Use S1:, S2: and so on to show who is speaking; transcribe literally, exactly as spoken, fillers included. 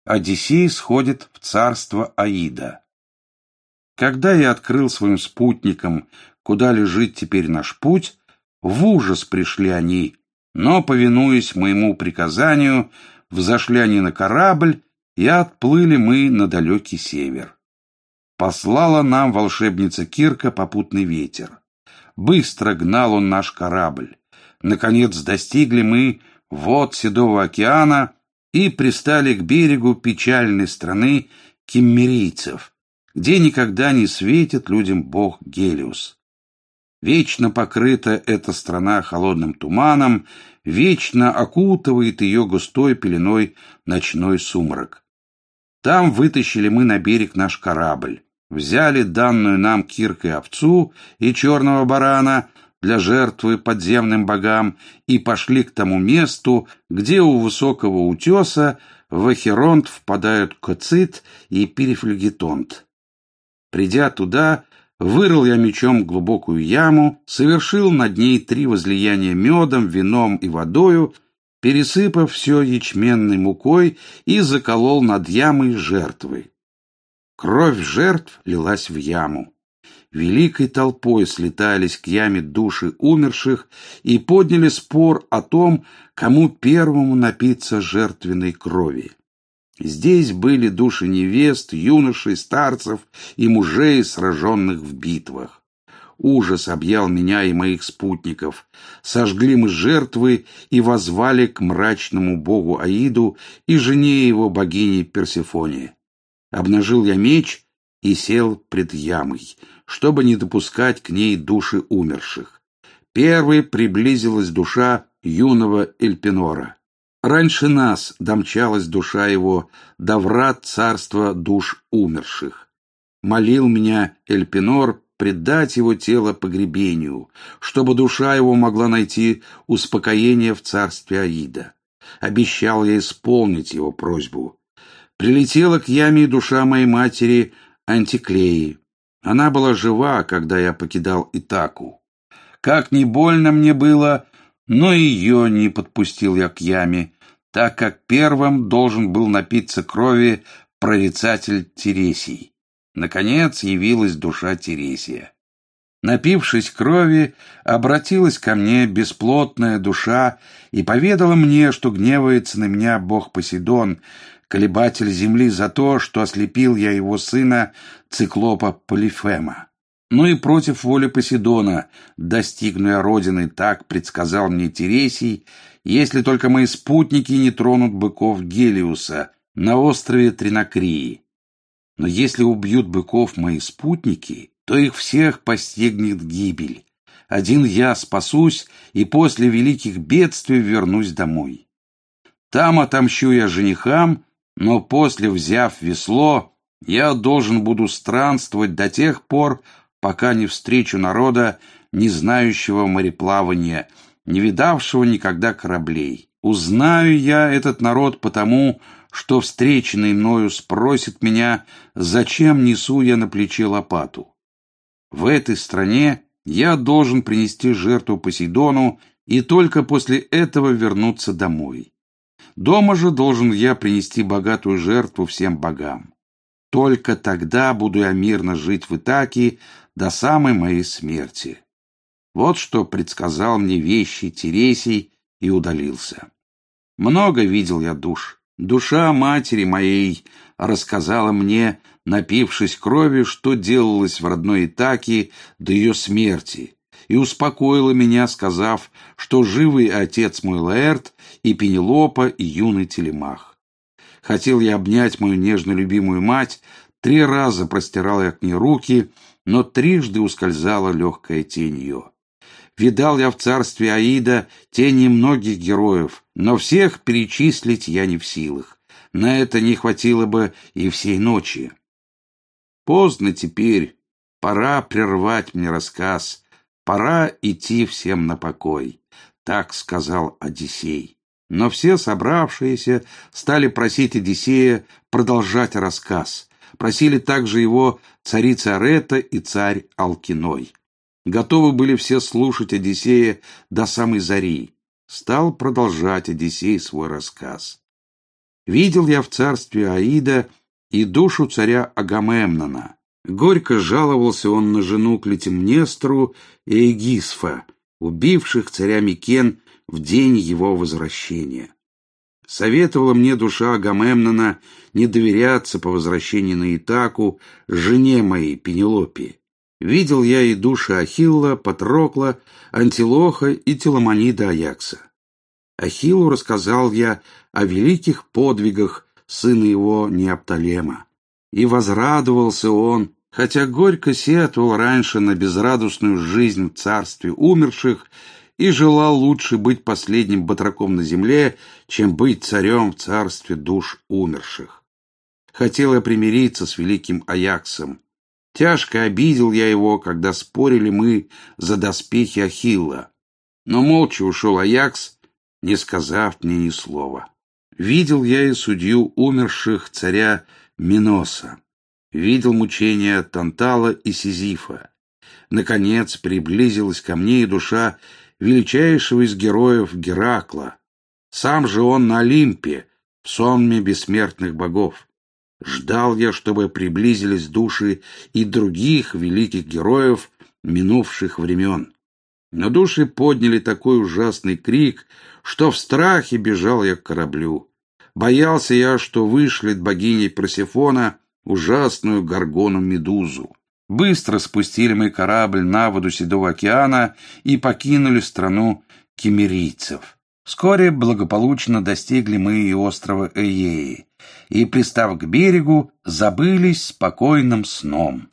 S1: Одиссей сходит в царство Аида. Когда я открыл своим спутникам, куда лежит теперь наш путь, в ужас пришли они, но, повинуясь моему приказанию, взошли они на корабль, и отплыли мы на далекий север. Послала нам волшебница Кирка попутный ветер. Быстро гнал он наш корабль. Наконец достигли мы вод Седого океана и пристали к берегу печальной страны киммерийцев, где никогда не светит людям бог Гелиос. Вечно покрыта эта страна холодным туманом, вечно окутывает ее густой пеленой ночной сумрак. Там вытащили мы на берег наш корабль, взяли данную нам Киркой овцу и черного барана для жертвы подземным богам и пошли к тому месту, где у высокого утеса в Ахеронт впадают Коцит и Перифлегетонт. Придя туда, вырыл я мечом глубокую яму, совершил над ней три возлияния медом, вином и водою, пересыпав все ячменной мукой, и заколол над ямой жертвы. Кровь жертв лилась в яму. Великой толпой слетались к яме души умерших и подняли спор о том, кому первому напиться жертвенной крови. Здесь были души невест, юношей, старцев и мужей, сраженных в битвах. Ужас объял меня и моих спутников. Сожгли мы жертвы и воззвали к мрачному богу Аиду и жене его, богине Персефоне. Обнажил я меч и сел пред ямой, чтобы не допускать к ней души умерших. Первой приблизилась душа юного Эльпинора. Раньше нас домчалась душа его до врат царства душ умерших. Молил меня Эльпинор предать его тело погребению, чтобы душа его могла найти успокоение в царстве Аида. Обещал я исполнить его просьбу. Прилетела к яме душа моей матери Антиклеи. Она была жива, когда я покидал Итаку. Как ни больно мне было, но ее не подпустил я к яме, так как первым должен был напиться крови прорицатель Тересий. Наконец явилась душа Тересия. Напившись крови, обратилась ко мне бесплотная душа и поведала мне, что гневается на меня бог Посейдон, колебатель земли, за то, что ослепил я его сына циклопа Полифема. Ну и против воли Посейдона достигну я родины, так предсказал мне Тересий, если только мои спутники не тронут быков Гелиуса на острове Тринакрии. Но если убьют быков мои спутники, то их всех постигнет гибель. Один я спасусь и после великих бедствий вернусь домой. Там отомщу я женихам, но после, взяв весло, я должен буду странствовать до тех пор, пока не встречу народа, не знающего мореплавания, не видавшего никогда кораблей. Узнаю я этот народ потому, что встреченный мною спросит меня, зачем несу я на плече лопату. В этой стране я должен принести жертву Посейдону и только после этого вернуться домой. Дома же должен я принести богатую жертву всем богам. Только тогда буду я мирно жить в Итаке до самой моей смерти. Вот что предсказал мне вещий Тересий и удалился. Много видел я душ. Душа матери моей рассказала мне, напившись крови, что делалось в родной Итаке до ее смерти, и успокоила меня, сказав, что живый отец мой Лаэрт и Пенелопа и юный Телемах. Хотел я обнять мою нежно любимую мать, три раза простирал я к ней руки, но трижды ускользала легкая тень ее. Видал я в царстве Аида тени многих героев, но всех перечислить я не в силах. На это не хватило бы и всей ночи. Поздно теперь, пора прервать мне рассказ, пора идти всем на покой, так сказал Одиссей. Но все собравшиеся стали просить Одиссея продолжать рассказ. Просили также его царица Арета и царь Алкиной. Готовы были все слушать Одиссея до самой зари. Стал продолжать Одиссей свой рассказ. Видел я в царстве Аида и душу царя Агамемнона. Горько жаловался он на жену Клетимнестру и Эгисфа, убивших царя Микен в день его возвращения. Советовала мне душа Агамемнона не доверяться по возвращении на Итаку жене моей Пенелопе. Видел я и души Ахилла, Патрокла, Антилоха и Теламонида Аякса. Ахиллу рассказал я о великих подвигах сына его Неоптолема. И возрадовался он, хотя горько сетовал раньше на безрадостную жизнь в царстве умерших и желал лучше быть последним батраком на земле, чем быть царем в царстве душ умерших. Хотел я примириться с великим Аяксом. Тяжко обидел я его, когда спорили мы за доспехи Ахилла. Но молча ушел Аякс, не сказав мне ни слова. Видел я и судью умерших царя Миноса. Видел мучения Тантала и Сизифа. Наконец приблизилась ко мне и душа величайшего из героев Геракла. Сам же он на Олимпе, в сонме бессмертных богов. Ждал я, чтобы приблизились души и других великих героев минувших времен. Но души подняли такой ужасный крик, что в страхе бежал я к кораблю. Боялся я, что вышлет богиня Персефона ужасную горгону Медузу. Быстро спустили мы корабль на воду Седого океана и покинули страну киммерийцев. Вскоре благополучно достигли мы и острова Эеи, и, пристав к берегу, забылись спокойным сном.